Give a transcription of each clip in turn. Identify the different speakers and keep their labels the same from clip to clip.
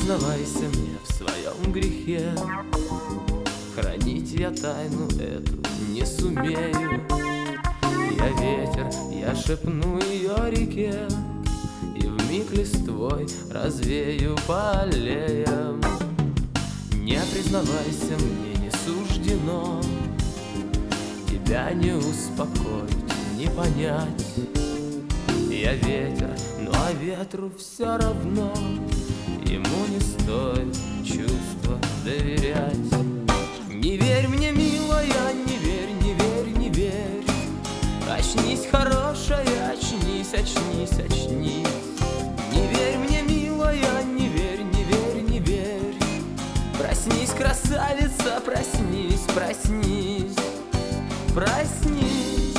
Speaker 1: признавайся мне в своем грехе, хранить я тайну эту не сумею. Я ветер, я шепну ее реке, и вмиг листвой развею по аллеям. Не признавайся, мне не суждено тебя не успокоить, не понять. Я ветер, ну а ветру все равно, ему не стоит чувства доверять. Не верь мне, милая, не верь, не верь, не верь. Очнись, хорошая, очнись, очнись, очнись. Не верь мне, милая, не верь, не верь, не верь. Проснись, красавица, проснись, проснись, проснись.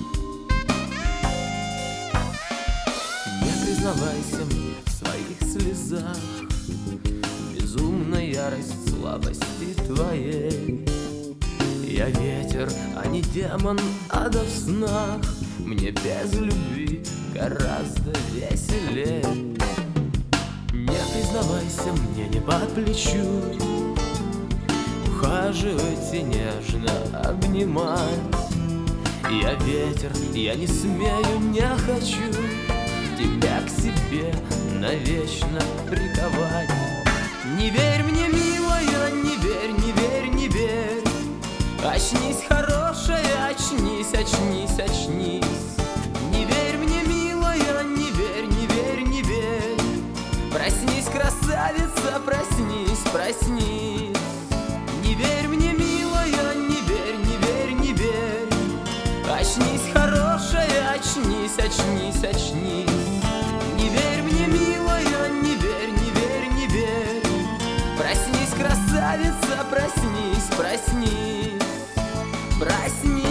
Speaker 1: Не признавайся мне в своих слезах, безумная ярость слабости твоей. Я ветер, а не демон ада в снах, мне без любви гораздо веселее. Не признавайся, мне не по плечу ухаживать и нежно обнимать. Я ветер, я не смею, не хочу тебя к себе навечно приковать. Не верь мне, милая, не верь, не верь, не верь. Очнись, хорошая, очнись, очнись, очнись. Не верь мне, милая, не верь, не верь, не верь. Проснись, красавица, проснись, проснись. Не верь мне, милая, не верь, не верь, не верь. Очнись, хорошая, очнись, очнись, очнись. Не верь мне, милая, не верь, не верь, не верь. Проснись, красавица, проснись, проснись, проснись.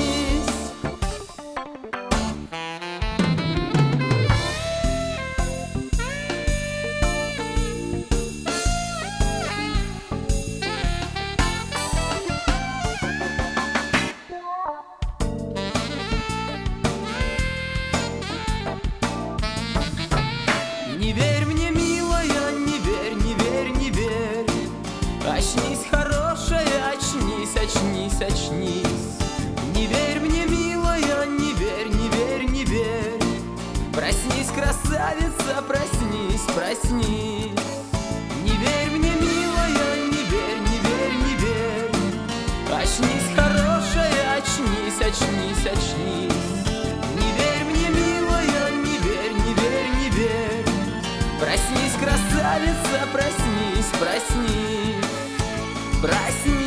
Speaker 1: Не верь мне, милая, не верь, не верь, не верь. Очнись, хорошая, очнись, очнись, очнись. Не верь мне, милая, не верь, не верь, не верь. Проснись, красавица, проснись, проснись. Не верь мне, милая, не верь, не верь, не верь. Очнись, хорошая, очнись, очнись, очнись. Не верь мне, милая, не верь, не верь, не верь. Проснись, красавица, проснись, проснись, проснись.